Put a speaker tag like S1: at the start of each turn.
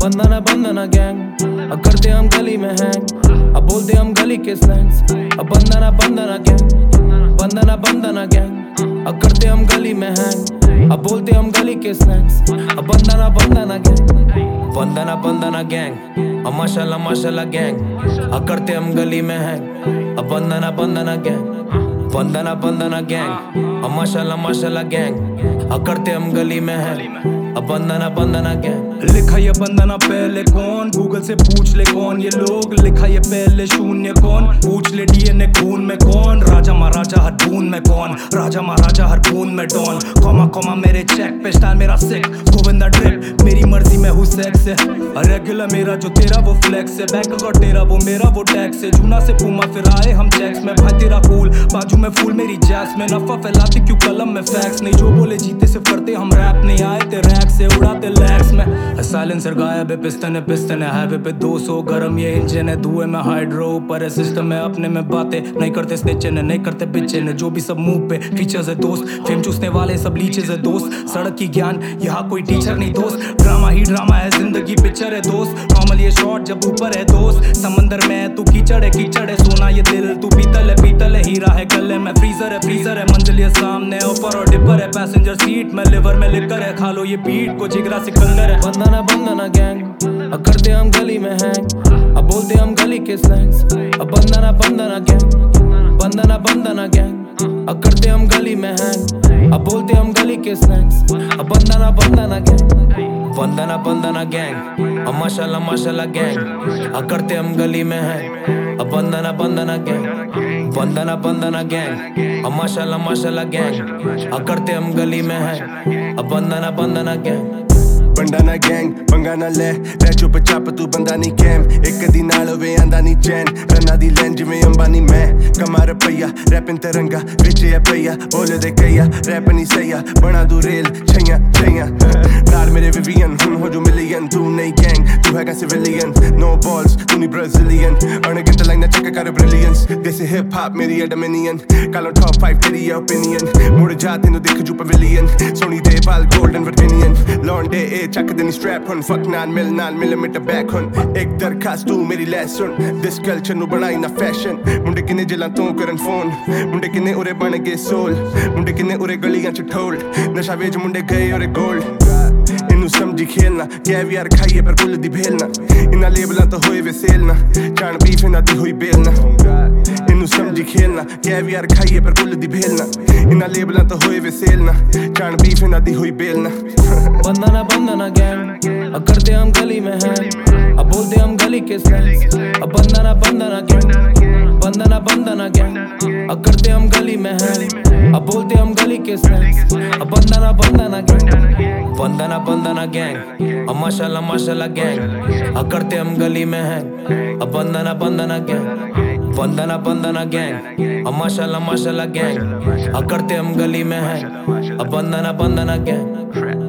S1: बंदना बंदना gang, अब करते हम गली में हैंग, अब बोलते हम गली के स्लैंग्स। अब बंदना बंदना गैंग, बंदना बंदना गैंग, अब करते हम गली में हैंग, अब बोलते हम गली के स्लैंग्स। अब बंदना बंदना गैंग, बंदना बंदना गैंग, अब माशाल्लाह माशाल्लाह गैंग, अब करते हम गली में हैंग। अब बंदना बंदना गैंग, बंदना बंदना गैंग, अब माशाल्लाह माशाल्लाह गैंग, अब करते हम गली में हैं। अब बंदना बंदना गैंग।
S2: लिखा ये बंदना पहले कौन, गूगल से पूछ ले कौन ये लोग। लिखा ये पहले शून्य कौन, पूछ ले डीएनए खून में कौन। राजा महाराजा हर बूंद में कौन, राजा महाराजा हर बूंद में डॉन। कॉमा कॉमा मेरे चेक पे स्टाइल मेरा सिक, गोविंदा ड्रिप मेरी मर्जी में हूँ सेक्स है। रेगुलर मेरा जो तेरा वो फ्लेक्स है, बैंक अकाउंट तेरा वो मेरा वो टैक्स है। जूना से पूमा फिर आए हम चेक्स में, भाई तेरा कूल बाजू में फूल मेरी जैस में। नफा फैलाते क्यों कलम में फैक्स नहीं, जो बोले जीते से करते हम रैप। नहीं आए ते रैक से उड़ाते लैक्स में। साइलेंसर गायब है, पिस्टन है हाईवे पे 200 गरम ये इंजन है। धुएं में हाइड्रो ऊपर है सिस्टम है, अपने में बातें नहीं करते स्टेचन है, नहीं करते पिचन है। जो भी सब मुंह पे फीचर्स है दोस्त, फेम चूसने वाले सब लीचेस है दोस्त। सड़क की ज्ञान यहाँ कोई टीचर नहीं दोस्त, ड्रामा ही ड्रामा है जिंदगी पिक्चर है दोस्त। नॉर्मल ये शॉट जब ऊपर है दोस्त, समंदर में तू कीचड़ है सोना ये दिल तू पीतल है हीरा है गले में। फ्रीजर है मंजिल ये सामने, ऊपर और डिपर है पैसेंजर सीट में। लिवर में लिकर है खा लो ये बीट को जिगरा सिकंदर है।
S1: बंदना बंदना गैंग, अब करते हम गली में हैंग, अब बोलते हम गली के स्लैंग्स। अब बंदना बंदना गैंग, बंदना बंदना गैंग, अब करते हम गली में हैंग, अब बोलते हम गली के स्लैंग्स। अब बंदना बंदना गैंग, बंदना बंदना गैंग, अब माशाल्लाह माशाल्लाह गैंग, अब करते हम गली में हैं। अब बंदना बंदना गैंग, बंदना बंदना गैंग, अब माशाल्लाह माशाल्लाह गैंग, अब करते हम गली में हैं। अब बंदना बंदना गैंग।
S3: बंडा ना गैंग पंगा ना ले चुप चाप तू बंदा नहीं कैम। एक दी नाल वे आंदा नहीं चैन, रन्ना दी लैन जिवें अंबानी मैं। कमा रुपया रैपिन तरंगा विच है पईया, बोले दे कईया रैप नहीं सैया। बना दू रेल छैया छैया नाल मेरे विवियन, हुन हो जो मिलियन। तू नहीं गैंग तू हैगा सिविलियन, नो बॉल्स तू नहीं ब्राजीलियन। अर्न अगेंस्ट लाइन ना चेक कर brilliance, this is hip hop मेरी है डोमिनियन। कालो टॉप 5 तेरी ओपिनियन, मुड़ जा तेनू देख जू पवेलियन। सोनी दे बाल गोल्डन वर्जिनियन, लॉन्डे ਚੱਕ ਦੇਣੀ ਸਟ੍ਰੈਪ ਹੁਣ। ਫੱਕ ਨਾਲ ਮਿਲੀਮੀਟਰ ਬੈਕ ਹੁਣ। ਇੱਕ ਦਰਖਾਸਤ ਤੂੰ ਮੇਰੀ ਲੈ ਸੁਣ, ਦਿਸ ਕਲਚਰ ਨੂੰ ਬਣਾਈ ਨਾ ਫੈਸ਼ਨ। ਮੁੰਡੇ ਕਿੰਨੇ ਜੇਲਾਂ ਤੋਂ ਕਰਨ ਫੋਨ, ਮੁੰਡੇ ਕਿੰਨੇ ਉਰੇ ਬਣ ਗਏ ਸੋਲ। ਮੁੰਡੇ ਕਿੰਨੇ ਉਰੇ ਗਲੀਆਂ ਚ ਠੋਲ, ਨਸ਼ਾ ਵੇਚ ਮੁੰਡੇ ਗਏ ਉਰੇ ਗੋਲਡ। ਇਹਨੂੰ ਸਮਝੀ ਖੇਲਣਾ ਕੈਵੀਆਰ ਖਾਈਏ ਪਰ ਕੁੱਲ ਦੀ ਭੇਲਣਾ। ਇਹਨਾਂ ਲੇਬਲਾਂ ਤੋਂ ਹੋਏ ਵੇ ਸੇਲ ਨਾ, ਜਾਣ ਬੀਫ ਇਹਨਾਂ ਦੀ ਹੋਈ ਬੇਲ ਨਾ। ਇਹਨੂੰ ਸਮਝੀ ਖੇਲਣਾ ਕੈਵੀਆਰ ਖਾਈਏ ਪਰ ਕੁੱਲ ਦੀ ਭੇਲਣਾ। ਇਹਨਾਂ ਲੇਬਲਾਂ ਤੋਂ ਹੋਏ ਵੇ ਸੇਲ ਨਾ, ਜਾਣ ਬੀਫ ਇਹਨਾਂ ਦੀ ਹੋਈ ਬੇਲ ਨਾ।
S1: बंदना बंदना गैंग, अब करते हम गली में हैं, अब बोलते हम गली के स्लैंग्स। अब बंदना बंदना गैंग, बंदना बंदना गैंग, अब करते हम गली में हैं, अब बोलते हम गली के स्लैंग्स। अब बंदना बंदना गैंग, बंदना बंदना गैंग, अब माशाल्लाह माशाल्लाह गैंग, अब करते हम गली में हैं। अब बंदना बंदना गैंग, बंदना बंदना गैंग, अब माशाल्लाह माशाल्लाह गैंग, अब करते हम गली में हैं। अब बंदना बंदना गैंग।